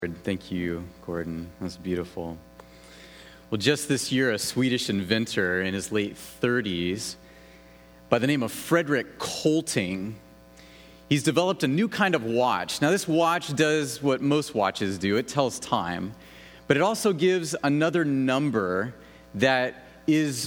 Thank you, Gordon. That was beautiful. Well, just this year, a Swedish inventor in his late 30s by the name of Fredrik Kolting, he's developed a new kind of watch. Now, this watch does what most watches do. It tells time, but it also gives another number that is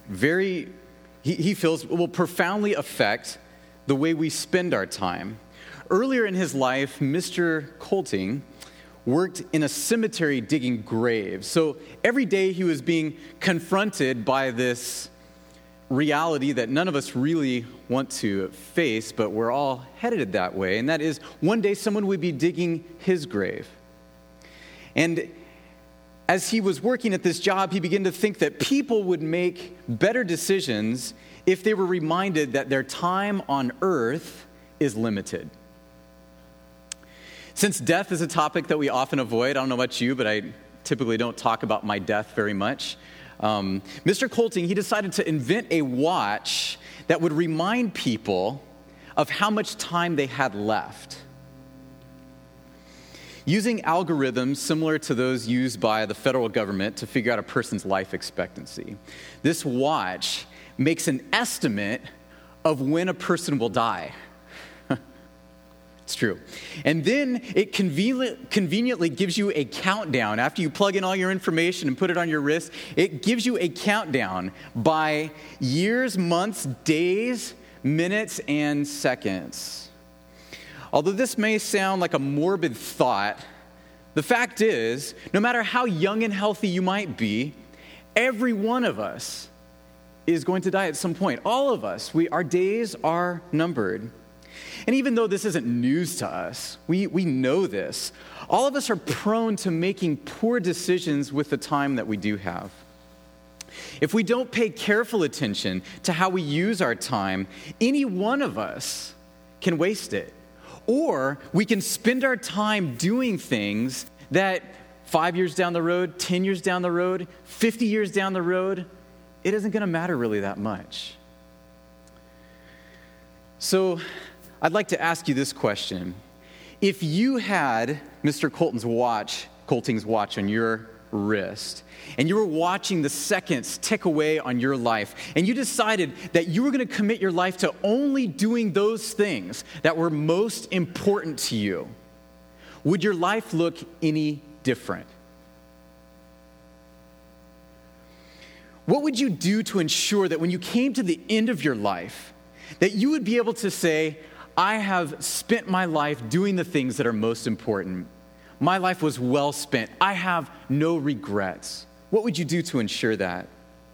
he feels will profoundly affect the way we spend our time. Earlier in his life, Mr. Kolting worked in a cemetery digging graves. So every day he was being confronted by this reality that none of us really want to face, but we're all headed that way. And that is, one day someone would be digging his grave. And as he was working at this job, he began to think that people would make better decisions if they were reminded that their time on earth is limited. Since death is a topic that we often avoid, I don't know about you, but I typically don't talk about my death very much. Mr. Kolting, he decided to invent a watch that would remind people of how much time they had left. Using algorithms similar to those used by the federal government to figure out a person's life expectancy, this watch makes an estimate of when a person will die. It's true. And then it conveniently gives you a countdown. After you plug in all your information and put it on your wrist, it gives you a countdown by years, months, days, minutes, and seconds. Although this may sound like a morbid thought, the fact is, no matter how young and healthy you might be, every one of us is going to die at some point. All of us, our days are numbered. And even though this isn't news to us, we know this, all of us are prone to making poor decisions with the time that we do have. If we don't pay careful attention to how we use our time, any one of us can waste it. Or we can spend our time doing things that 5 years down the road, 10 years down the road, 50 years down the road, it isn't going to matter really that much. So I'd like to ask you this question. If you had Mr. Kolting's watch on your wrist, and you were watching the seconds tick away on your life, and you decided that you were going to commit your life to only doing those things that were most important to you, would your life look any different? What would you do to ensure that when you came to the end of your life, that you would be able to say, I have spent my life doing the things that are most important. My life was well spent. I have no regrets. What would you do to ensure that?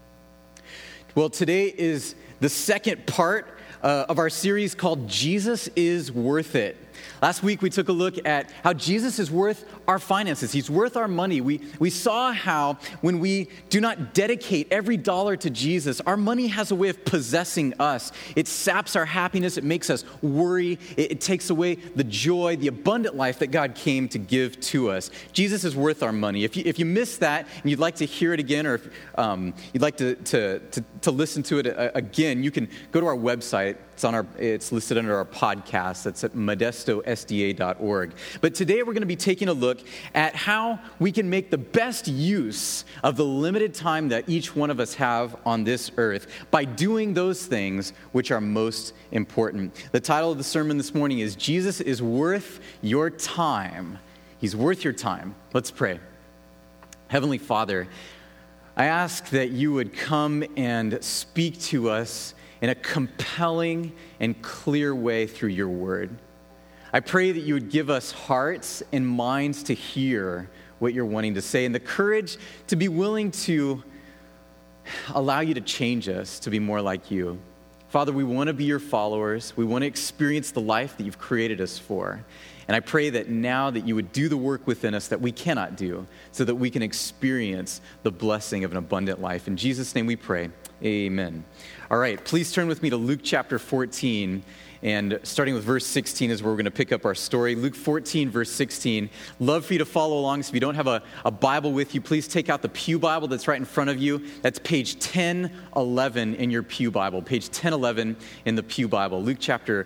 Well, today is the second part of our series called Jesus is Worth It. Last week, we took a look at how Jesus is worth our finances. He's worth our money. We saw how when we do not dedicate every dollar to Jesus, our money has a way of possessing us. It saps our happiness. It makes us worry. It takes away the joy, the abundant life that God came to give to us. Jesus is worth our money. If you missed that and you'd like to hear it again, or if you'd like to listen to it again, you can go to our website. It's listed under our podcast. That's at modestosda.org. But today we're going to be taking a look at how we can make the best use of the limited time that each one of us have on this earth by doing those things which are most important. The title of the sermon this morning is Jesus is Worth Your Time. He's worth your time. Let's pray. Heavenly Father, I ask that you would come and speak to us in a compelling and clear way through your word. I pray that you would give us hearts and minds to hear what you're wanting to say, and the courage to be willing to allow you to change us to be more like you. Father, we want to be your followers. We want to experience the life that you've created us for. And I pray that now that you would do the work within us that we cannot do, so that we can experience the blessing of an abundant life. In Jesus' name we pray. Amen. All right, please turn with me to Luke chapter 14, and starting with verse 16 is where we're going to pick up our story. Luke 14, verse 16. Love for you to follow along. So if you don't have a Bible with you, please take out the Pew Bible that's right in front of you. That's page 1011 in your Pew Bible. Page 1011 in the Pew Bible. Luke chapter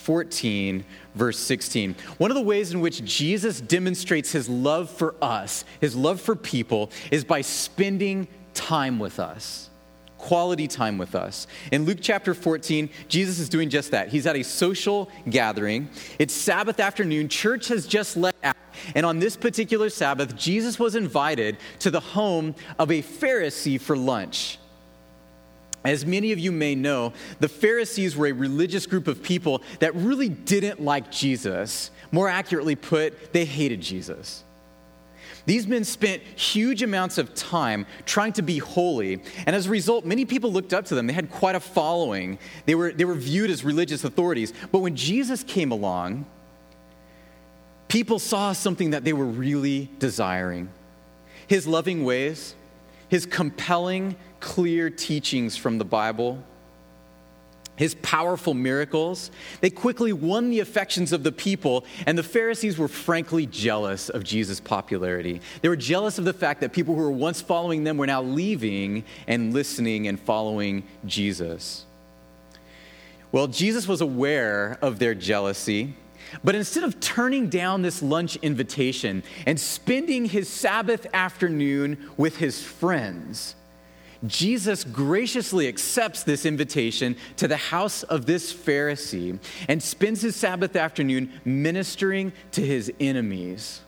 14, verse 16. One of the ways in which Jesus demonstrates his love for us, his love for people, is by spending time with us. Quality time with us. In Luke chapter 14, Jesus is doing just that. He's at a social gathering. It's Sabbath afternoon. Church has just let out. And on this particular Sabbath, Jesus was invited to the home of a Pharisee for lunch. As many of you may know, the Pharisees were a religious group of people that really didn't like Jesus. More accurately put, they hated Jesus. These men spent huge amounts of time trying to be holy, and as a result, many people looked up to them. They had quite a following. They were viewed as religious authorities. But when Jesus came along, people saw something that they were really desiring. His loving ways, his compelling, clear teachings from the Bible, his powerful miracles. They quickly won the affections of the people, and the Pharisees were frankly jealous of Jesus' popularity. They were jealous of the fact that people who were once following them were now leaving and listening and following Jesus. Well, Jesus was aware of their jealousy, but instead of turning down this lunch invitation and spending his Sabbath afternoon with his friends, Jesus graciously accepts this invitation to the house of this Pharisee and spends his Sabbath afternoon ministering to his enemies.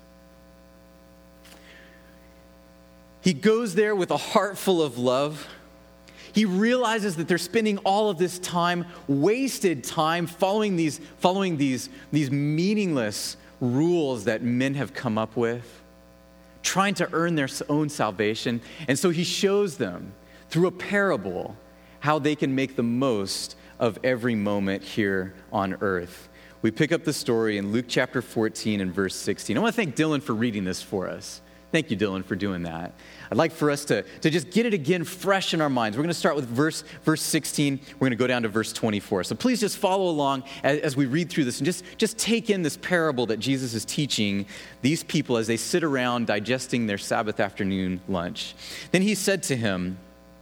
He goes there with a heart full of love. He realizes that they're spending all of this time, wasted time, following these meaningless rules that men have come up with, trying to earn their own salvation. And so he shows them through a parable how they can make the most of every moment here on earth. We pick up the story in Luke chapter 14 and verse 16. I want to thank Dylan for reading this for us. Thank you, Dylan, for doing that. I'd like for us to just get it again fresh in our minds. We're going to start with verse 16. We're going to go down to verse 24. So please just follow along as we read through this and just take in this parable that Jesus is teaching these people as they sit around digesting their Sabbath afternoon lunch. Then he said to him,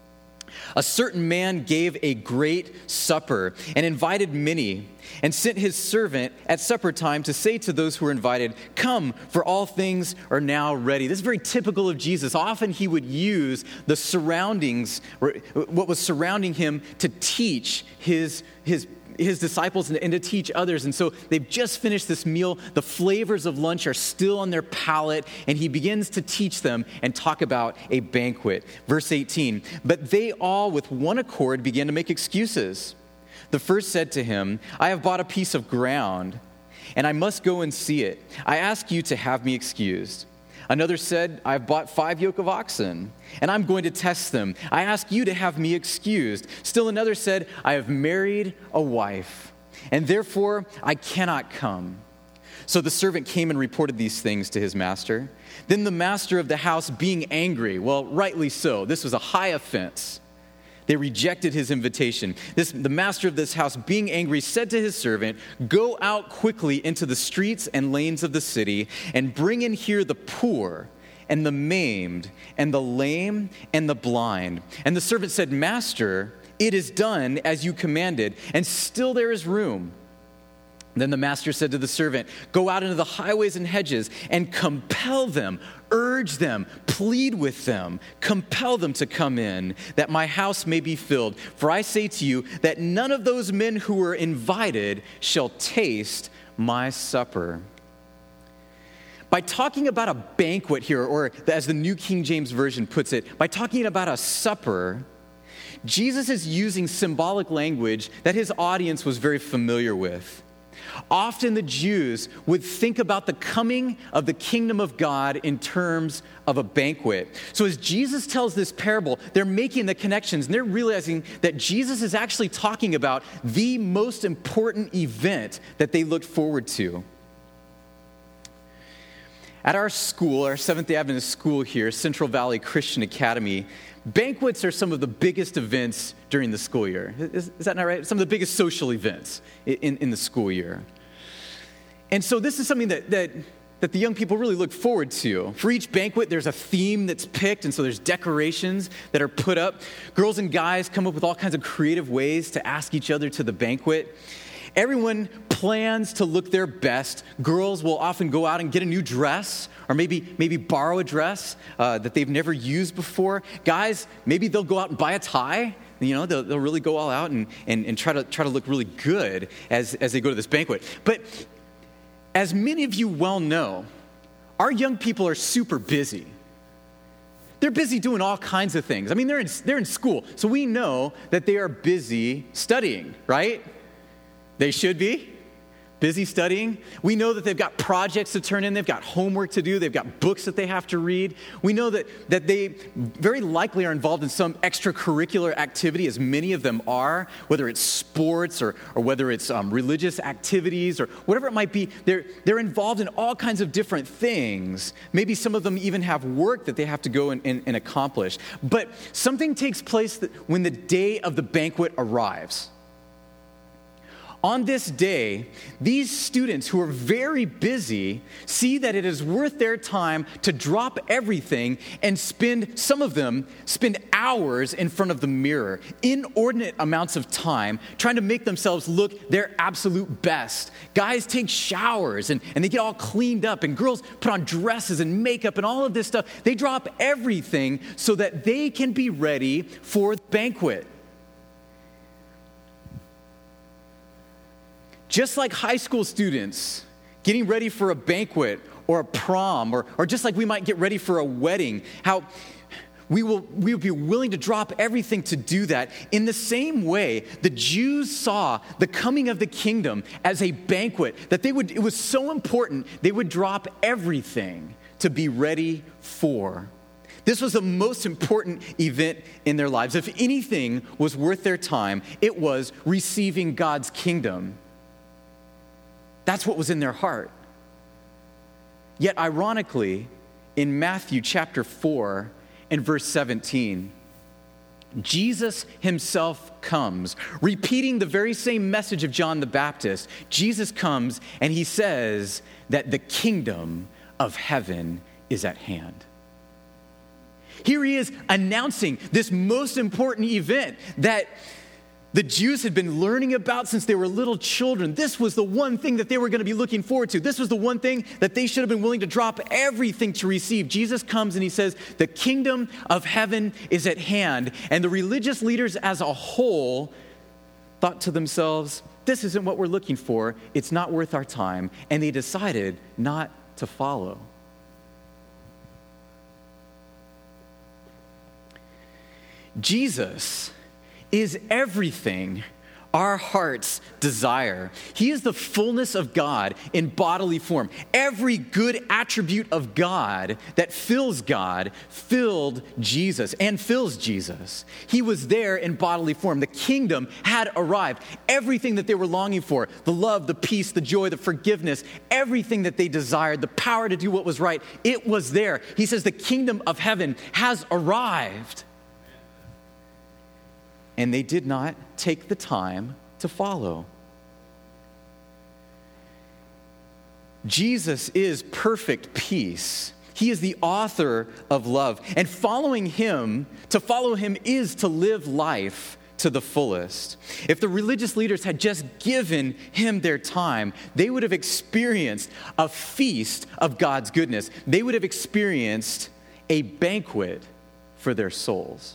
"A certain man gave a great supper and invited many, and sent his servant at supper time to say to those who were invited, 'Come, for all things are now ready.'" This is very typical of Jesus. Often he would use the surroundings, what was surrounding him, to teach his disciples and to teach others. And so they've just finished this meal. The flavors of lunch are still on their palate, and he begins to teach them and talk about a banquet. Verse 18, "But they all with one accord began to make excuses. The first said to him, 'I have bought a piece of ground, and I must go and see it. I ask you to have me excused.' Another said, 'I have bought 5 yoke of oxen, and I'm going to test them. I ask you to have me excused.' Still another said, 'I have married a wife, and therefore I cannot come.' So the servant came and reported these things to his master. Then the master of the house, being angry," well, rightly so, this was a high offense. They rejected his invitation. The master of this house, being angry, said to his servant, 'Go out quickly into the streets and lanes of the city, and bring in here the poor and the maimed and the lame and the blind.' And the servant said, 'Master, it is done as you commanded, and still there is room.' Then the master said to the servant, 'Go out into the highways and hedges and compel them, urge them, plead with them, compel them to come in, that my house may be filled. For I say to you that none of those men who were invited shall taste my supper.'" By talking about a banquet here, or as the New King James Version puts it, by talking about a supper, Jesus is using symbolic language that his audience was very familiar with. Often the Jews would think about the coming of the kingdom of God in terms of a banquet. So as Jesus tells this parable, they're making the connections, and they're realizing that Jesus is actually talking about the most important event that they looked forward to. At our school, our Seventh-day Adventist school here, Central Valley Christian Academy, banquets are some of the biggest events during the school year. Is that not right? Some of the biggest social events in the school year. And so this is something that the young people really look forward to. For each banquet, there's a theme that's picked, and so there's decorations that are put up. Girls and guys come up with all kinds of creative ways to ask each other to the banquet. Everyone plans to look their best. Girls will often go out and get a new dress, or maybe borrow a dress that they've never used before. Guys, maybe they'll go out and buy a tie. You know, they'll really go all out and try to look really good as they go to this banquet. But as many of you well know, our young people are super busy. They're busy doing all kinds of things. I mean, they're in school, so we know that they are busy studying, right? They should be busy studying. We know that they've got projects to turn in. They've got homework to do. They've got books that they have to read. We know that they very likely are involved in some extracurricular activity, as many of them are, whether it's sports or whether it's religious activities or whatever it might be. They're involved in all kinds of different things. Maybe some of them even have work that they have to go and accomplish. But something takes place when the day of the banquet arrives. On this day, these students who are very busy see that it is worth their time to drop everything and some of them spend hours in front of the mirror, inordinate amounts of time, trying to make themselves look their absolute best. Guys take showers and they get all cleaned up, and girls put on dresses and makeup and all of this stuff. They drop everything so that they can be ready for the banquet. Just like high school students getting ready for a banquet or a prom, or just like we might get ready for a wedding, how we will be willing to drop everything to do that. In the same way, the Jews saw the coming of the kingdom as a banquet, that it was so important, they would drop everything to be ready for. This was the most important event in their lives. If anything was worth their time, it was receiving God's kingdom. That's what was in their heart. Yet ironically, in Matthew chapter 4 and verse 17, Jesus himself comes, repeating the very same message of John the Baptist. Jesus comes and he says that the kingdom of heaven is at hand. Here he is announcing this most important event that the Jews had been learning about since they were little children. This was the one thing that they were going to be looking forward to. This was the one thing that they should have been willing to drop everything to receive. Jesus comes and he says, the kingdom of heaven is at hand. And the religious leaders as a whole thought to themselves, this isn't what we're looking for. It's not worth our time. And they decided not to follow. Jesus is everything our hearts desire. He is the fullness of God in bodily form. Every good attribute of God that fills God filled Jesus and fills Jesus. He was there in bodily form. The kingdom had arrived. Everything that they were longing for, the love, the peace, the joy, the forgiveness, everything that they desired, the power to do what was right, it was there. He says the kingdom of heaven has arrived. And they did not take the time to follow. Jesus is perfect peace. He is the author of love. And to follow him is to live life to the fullest. If the religious leaders had just given him their time, they would have experienced a feast of God's goodness. They would have experienced a banquet for their souls.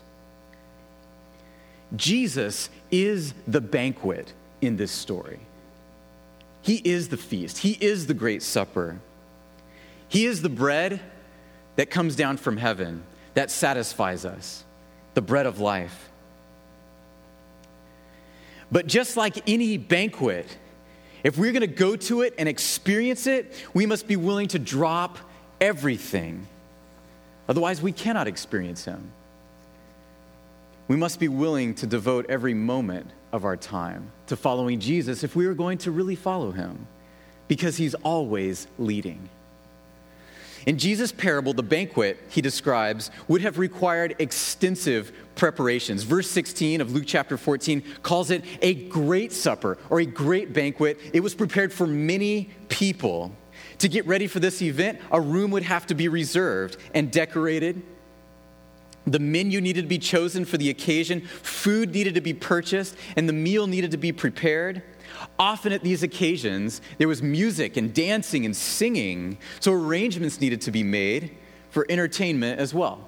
Jesus is the banquet in this story. He is the feast. He is the great supper. He is the bread that comes down from heaven that satisfies us, the bread of life. But just like any banquet, if we're going to go to it and experience it, we must be willing to drop everything. Otherwise, we cannot experience him. We must be willing to devote every moment of our time to following Jesus if we are going to really follow him, because he's always leading. In Jesus' parable, the banquet he describes would have required extensive preparations. Verse 16 of Luke chapter 14 calls it a great supper or a great banquet. It was prepared for many people. To get ready for this event, a room would have to be reserved and decorated. The menu needed to be chosen for the occasion. Food needed to be purchased, and the meal needed to be prepared. Often at these occasions, there was music and dancing and singing, so arrangements needed to be made for entertainment as well.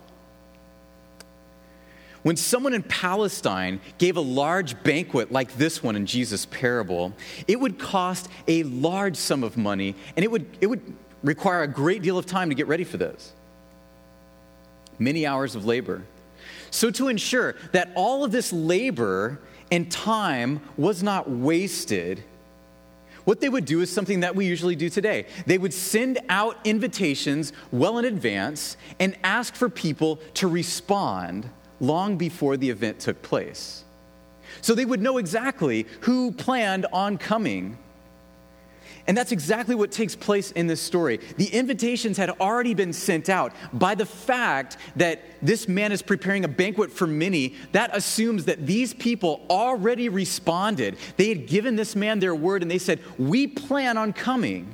When someone in Palestine gave a large banquet like this one in Jesus' parable, it would cost a large sum of money, and it would require a great deal of time to get ready for this. Many hours of labor. So to ensure that all of this labor and time was not wasted, what they would do is something that we usually do today. They would send out invitations well in advance and ask for people to respond long before the event took place. So they would know exactly who planned on coming. And that's exactly what takes place in this story. The invitations had already been sent out. By the fact that this man is preparing a banquet for many, that assumes that these people already responded. They had given this man their word and they said, "We plan on coming."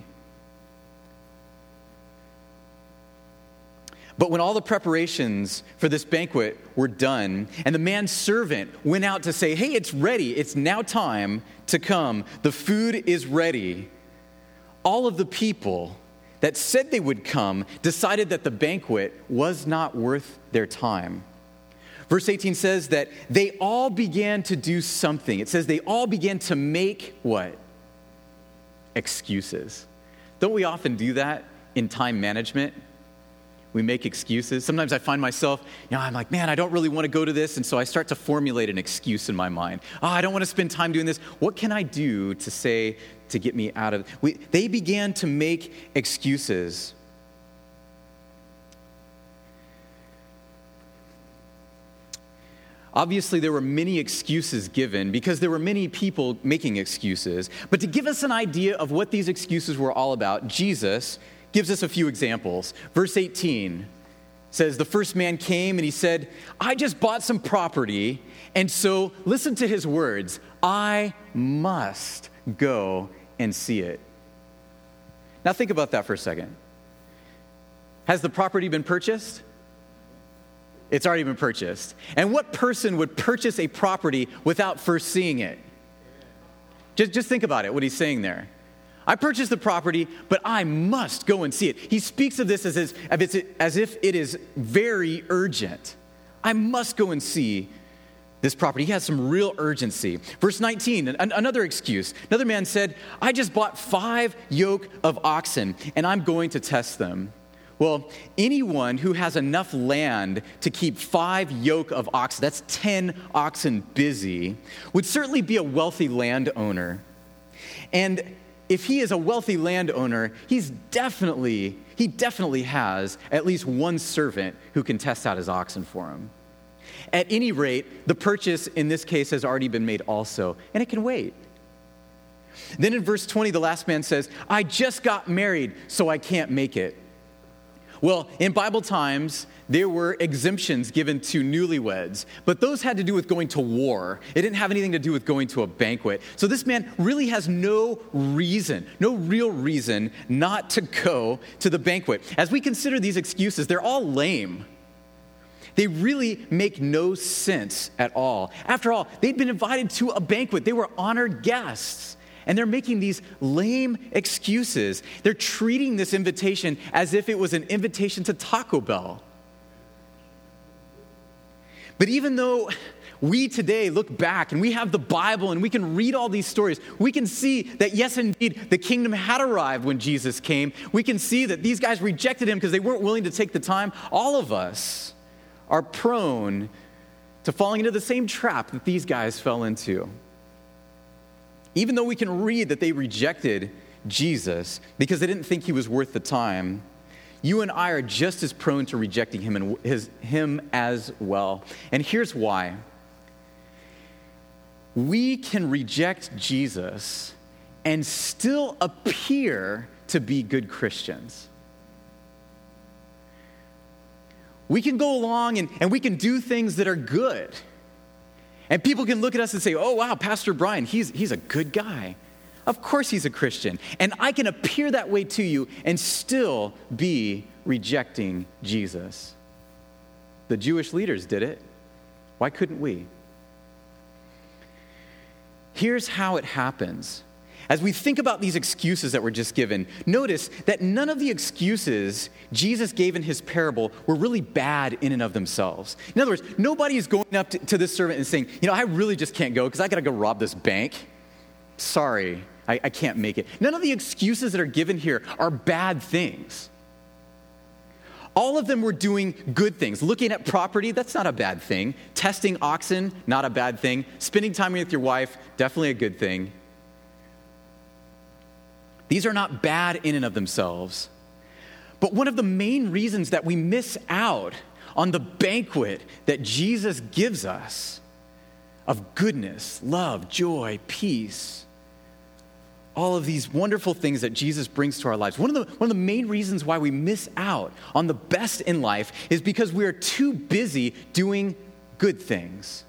But when all the preparations for this banquet were done, and the man's servant went out to say, "Hey, it's ready. It's now time to come. The food is ready," all of the people that said they would come decided that the banquet was not worth their time. Verse 18 says that they all began to do something. It says they all began to make what? Excuses. Don't we often do that in time management? We make excuses. Sometimes I find myself, I'm like, man, I don't really want to go to this. And so I start to formulate an excuse in my mind. I don't want to spend time doing this. What can I do to say to get me out of it? They began to make excuses. Obviously, there were many excuses given because there were many people making excuses. But to give us an idea of what these excuses were all about, Jesus gives us a few examples. Verse 18 says, the first man came and he said, "I just bought some property, and so," listen to his words, "I must go and see it." Now think about that for a second. Has the property been purchased? It's already been purchased. And what person would purchase a property without first seeing it? Just think about it, what he's saying there. I purchased the property, but I must go and see it. He speaks of this as if it is very urgent. I must go and see this property. He has some real urgency. Verse 19, another excuse. Another man said, "I just bought 5 yoke of oxen, and I'm going to test them." Well, anyone who has enough land to keep 5 yoke of oxen, that's 10 oxen busy, would certainly be a wealthy landowner. And if he is a wealthy landowner, he definitely has at least one servant who can test out his oxen for him. At any rate, the purchase in this case has already been made also, and it can wait. Then in verse 20, the last man says, "I just got married, so I can't make it." Well, in Bible times, there were exemptions given to newlyweds, but those had to do with going to war. It didn't have anything to do with going to a banquet. So this man really has no real reason not to go to the banquet. As we consider these excuses, they're all lame. They really make no sense at all. After all, they'd been invited to a banquet. They were honored guests. And they're making these lame excuses. They're treating this invitation as if it was an invitation to Taco Bell. But even though we today look back and we have the Bible and we can read all these stories, we can see that, yes, indeed, the kingdom had arrived when Jesus came. We can see that these guys rejected him because they weren't willing to take the time. All of us are prone to falling into the same trap that these guys fell into. Even though we can read that they rejected Jesus because they didn't think he was worth the time, you and I are just as prone to rejecting him as well. And here's why. We can reject Jesus and still appear to be good Christians. We can go along and we can do things that are good. And people can look at us and say, "Oh, wow, Pastor Brian, he's a good guy. Of course he's a Christian." And I can appear that way to you and still be rejecting Jesus. The Jewish leaders did it. Why couldn't we? here's how it happens. As we think about these excuses that were just given, notice that none of the excuses Jesus gave in his parable were really bad in and of themselves. In other words, nobody is going up to this servant and saying, I really just can't go because I got to go rob this bank. Sorry, I can't make it. None of the excuses that are given here are bad things. All of them were doing good things. Looking at property, that's not a bad thing. Testing oxen, not a bad thing. Spending time with your wife, definitely a good thing. These are not bad in and of themselves. But one of the main reasons that we miss out on the banquet that Jesus gives us of goodness, love, joy, peace, all of these wonderful things that Jesus brings to our lives. One of the main reasons why we miss out on the best in life is because we are too busy doing good things.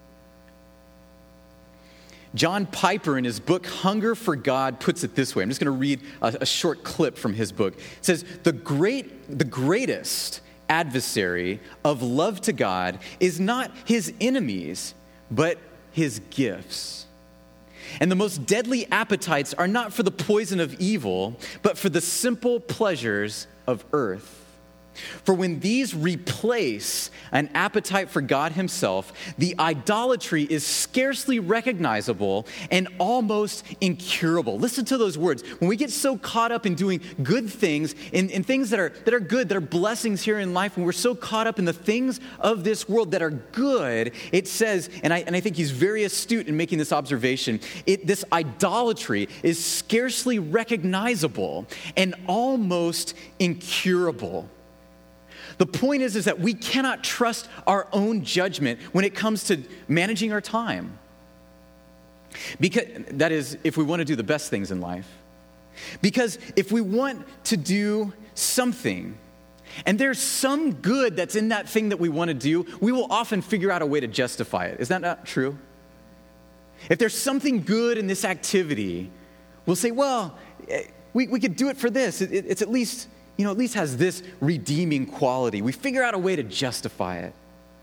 John Piper, in his book, Hunger for God, puts it this way. I'm just going to read a short clip from his book. It says, the greatest adversary of love to God is not his enemies, but his gifts. And the most deadly appetites are not for the poison of evil, but for the simple pleasures of earth. For when these replace an appetite for God himself, the idolatry is scarcely recognizable and almost incurable. Listen to those words. When we get so caught up in doing good things, in things that are good, that are blessings here in life, when we're so caught up in the things of this world that are good, it says, and I think he's very astute in making this observation, this idolatry is scarcely recognizable and almost incurable. The point is that we cannot trust our own judgment when it comes to managing our time. Because that is, if we want to do the best things in life. Because if we want to do something, and there's some good that's in that thing that we want to do, we will often figure out a way to justify it. Is that not true? If there's something good in this activity, we'll say, well, we could do it for this. It's at least has this redeeming quality. We figure out a way to justify it.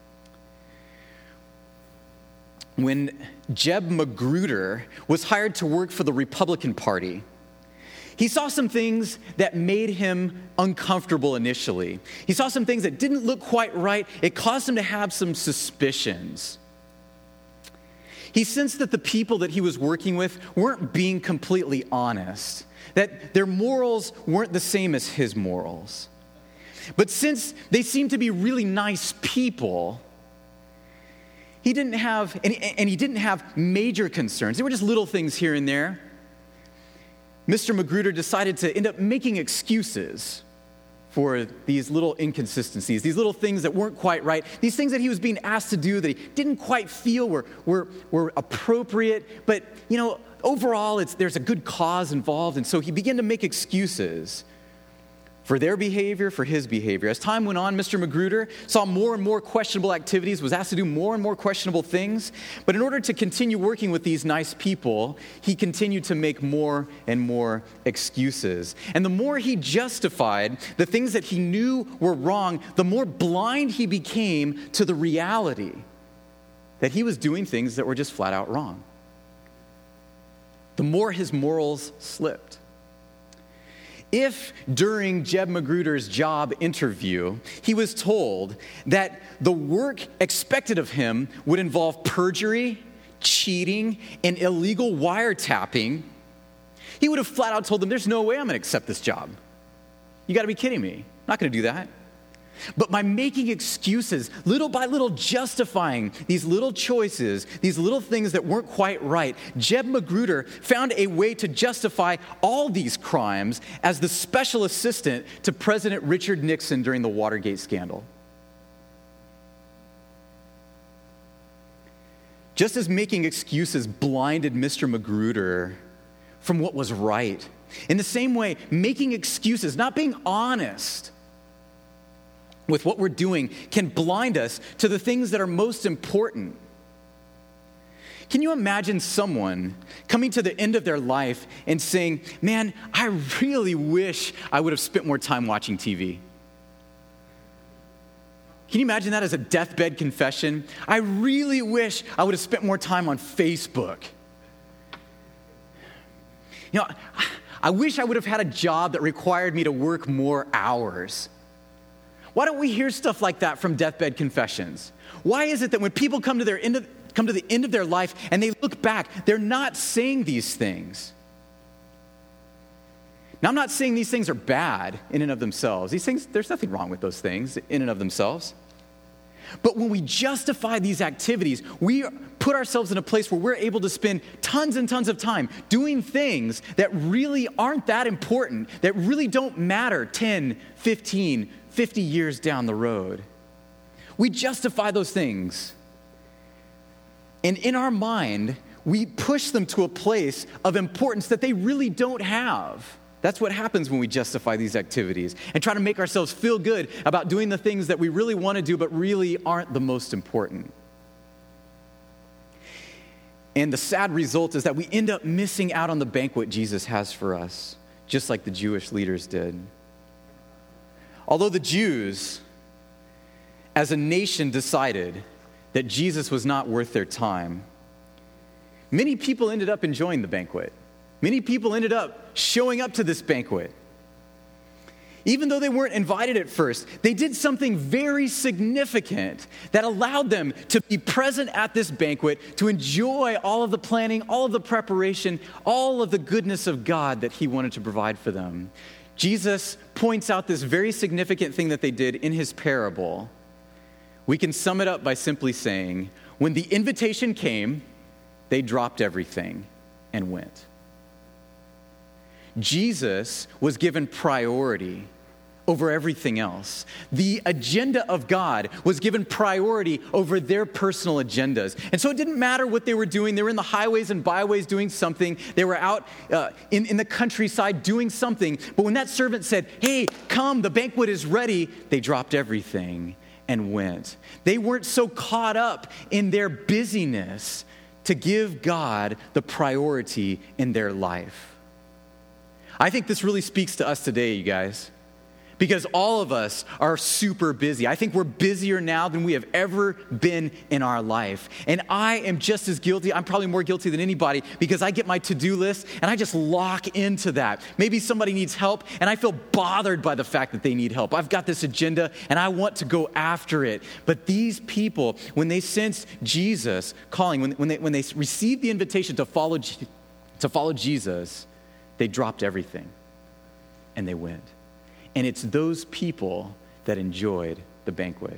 When Jeb Magruder was hired to work for the Republican Party, he saw some things that made him uncomfortable initially. He saw some things that didn't look quite right. It caused him to have some suspicions. He sensed that the people that he was working with weren't being completely honest, that their morals weren't the same as his morals. But since they seemed to be really nice people, he didn't have major concerns. They were just little things here and there. Mr. Magruder decided to end up making excuses for these little inconsistencies, these little things that weren't quite right, these things that he was being asked to do that he didn't quite feel were appropriate, but overall there's a good cause involved, and so he began to make excuses for their behavior, for his behavior. As time went on, Mr. Magruder saw more and more questionable activities, was asked to do more and more questionable things. But in order to continue working with these nice people, he continued to make more and more excuses. And the more he justified the things that he knew were wrong, the more blind he became to the reality that he was doing things that were just flat out wrong. The more his morals slipped. If during Jeb Magruder's job interview, he was told that the work expected of him would involve perjury, cheating, and illegal wiretapping, he would have flat out told them, there's no way I'm going to accept this job. You got to be kidding me. I'm not going to do that. But by making excuses, little by little justifying these little choices, these little things that weren't quite right, Jeb Magruder found a way to justify all these crimes as the special assistant to President Richard Nixon during the Watergate scandal. Just as making excuses blinded Mr. Magruder from what was right, in the same way, making excuses, not being honest with what we're doing, can blind us to the things that are most important. Can you imagine someone coming to the end of their life and saying, man, I really wish I would have spent more time watching TV? Can you imagine that as a deathbed confession? I really wish I would have spent more time on Facebook. I wish I would have had a job that required me to work more hours. Why don't we hear stuff like that from deathbed confessions? Why is it that when people come to the end of their life and they look back, they're not saying these things? Now, I'm not saying these things are bad in and of themselves. These things, there's nothing wrong with those things in and of themselves. But when we justify these activities, we put ourselves in a place where we're able to spend tons and tons of time doing things that really aren't that important, that really don't matter 10, 15, 50 years down the road. We justify those things. And in our mind, we push them to a place of importance that they really don't have. That's what happens when we justify these activities and try to make ourselves feel good about doing the things that we really want to do but really aren't the most important. And the sad result is that we end up missing out on the banquet Jesus has for us, just like the Jewish leaders did. Although the Jews, as a nation, decided that Jesus was not worth their time, many people ended up enjoying the banquet. Many people ended up showing up to this banquet. Even though they weren't invited at first, they did something very significant that allowed them to be present at this banquet, to enjoy all of the planning, all of the preparation, all of the goodness of God that He wanted to provide for them. Jesus points out this very significant thing that they did in His parable. We can sum it up by simply saying, when the invitation came, they dropped everything and went. Jesus was given priority over everything else. The agenda of God was given priority over their personal agendas. And so it didn't matter what they were doing. They were in the highways and byways doing something. They were out in the countryside doing something. But when that servant said, "Hey, come, the banquet is ready," they dropped everything and went. They weren't so caught up in their busyness to give God the priority in their life. I think this really speaks to us today, you guys, because all of us are super busy. I think we're busier now than we have ever been in our life. And I am just as guilty. I'm probably more guilty than anybody because I get my to-do list and I just lock into that. Maybe somebody needs help and I feel bothered by the fact that they need help. I've got this agenda and I want to go after it. But these people, when they sensed Jesus calling, when they received the invitation to follow Jesus, they dropped everything and they went. And it's those people that enjoyed the banquet.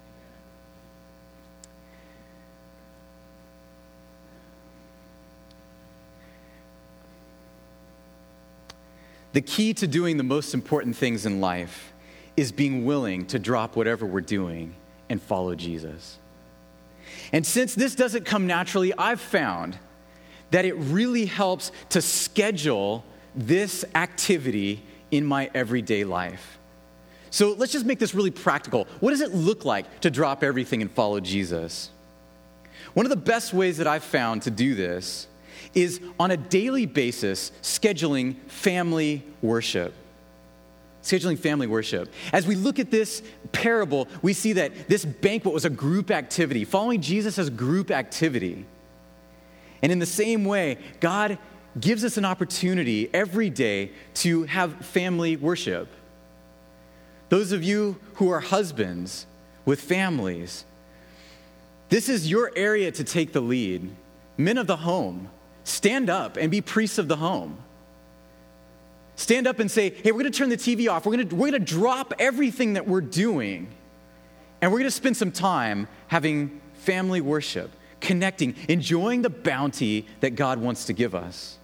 The key to doing the most important things in life is being willing to drop whatever we're doing and follow Jesus. And since this doesn't come naturally, I've found that it really helps to schedule this activity in my everyday life. So let's just make this really practical. What does it look like to drop everything and follow Jesus? One of the best ways that I've found to do this is on a daily basis, scheduling family worship. Scheduling family worship. As we look at this parable, we see that this banquet was a group activity. Following Jesus as group activity. And in the same way, God gives us an opportunity every day to have family worship. Those of you who are husbands with families, this is your area to take the lead. Men of the home, stand up and be priests of the home. Stand up and say, "Hey, we're going to turn the TV off. We're going to drop everything that we're doing, and we're going to spend some time having family worship, connecting, enjoying the bounty that God wants to give us."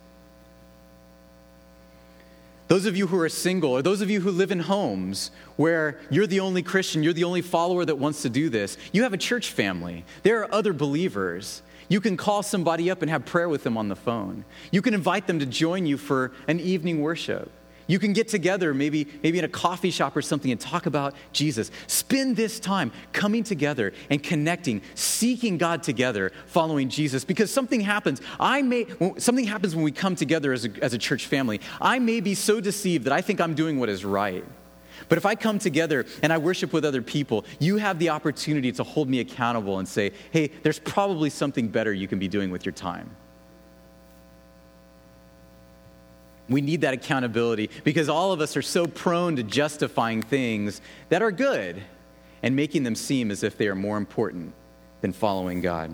Those of you who are single, or those of you who live in homes where you're the only Christian, you're the only follower that wants to do this, you have a church family. There are other believers. You can call somebody up and have prayer with them on the phone. You can invite them to join you for an evening worship. You can get together maybe in a coffee shop or something and talk about Jesus. Spend this time coming together and connecting, seeking God together, following Jesus. Because something happens. Something happens when we come together as a church family. I may be so deceived that I think I'm doing what is right. But if I come together and I worship with other people, you have the opportunity to hold me accountable and say, "Hey, there's probably something better you can be doing with your time." We need that accountability because all of us are so prone to justifying things that are good and making them seem as if they are more important than following God.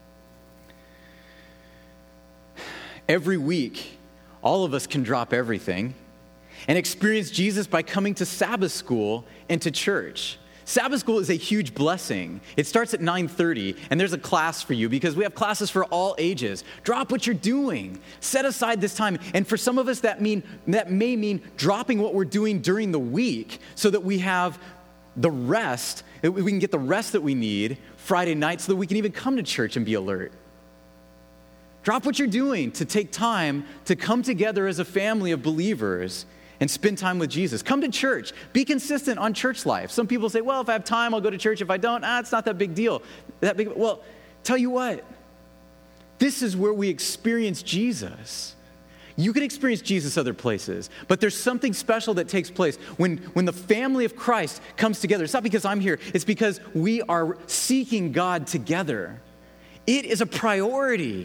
Every week, all of us can drop everything and experience Jesus by coming to Sabbath school and to church. Sabbath school is a huge blessing. It starts at 9:30, and there's a class for you because we have classes for all ages. Drop what you're doing. Set aside this time. And for some of us, that may mean dropping what we're doing during the week so that we have the rest, we can get the rest that we need Friday night so that we can even come to church and be alert. Drop what you're doing to take time to come together as a family of believers and spend time with Jesus. Come to church. Be consistent on church life. Some people say, well, if I have time, I'll go to church. If I don't, it's not that big deal. Well, tell you what. This is where we experience Jesus. You can experience Jesus other places, but there's something special that takes place when the family of Christ comes together. It's not because I'm here. It's because we are seeking God together. It is a priority.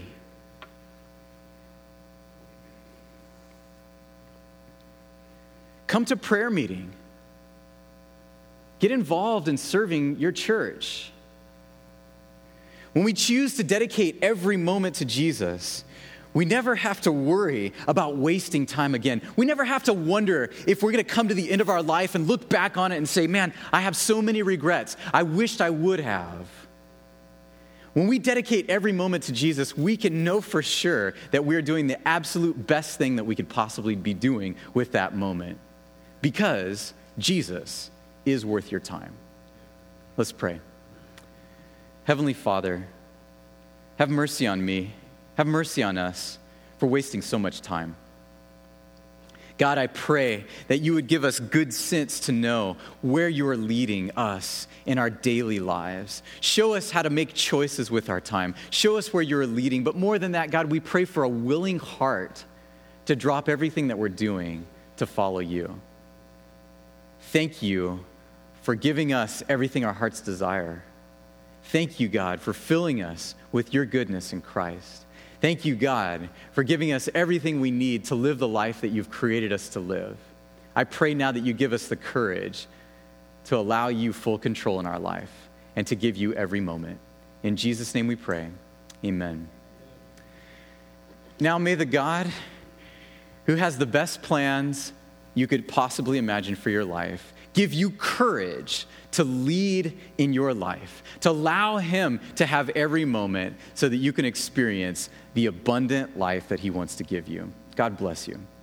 Come to prayer meeting. Get involved in serving your church. When we choose to dedicate every moment to Jesus, we never have to worry about wasting time again. We never have to wonder if we're going to come to the end of our life and look back on it and say, man, I have so many regrets. I wished I would have. When we dedicate every moment to Jesus, we can know for sure that we're doing the absolute best thing that we could possibly be doing with that moment. Because Jesus is worth your time. Let's pray. Heavenly Father, have mercy on me. Have mercy on us for wasting so much time. God, I pray that you would give us good sense to know where you are leading us in our daily lives. Show us how to make choices with our time. Show us where you're leading. But more than that, God, we pray for a willing heart to drop everything that we're doing to follow you. Thank you for giving us everything our hearts desire. Thank you, God, for filling us with your goodness in Christ. Thank you, God, for giving us everything we need to live the life that you've created us to live. I pray now that you give us the courage to allow you full control in our life and to give you every moment. In Jesus' name we pray. Amen. Now may the God who has the best plans you could possibly imagine for your life give you courage to lead in your life, to allow him to have every moment so that you can experience the abundant life that he wants to give you. God bless you.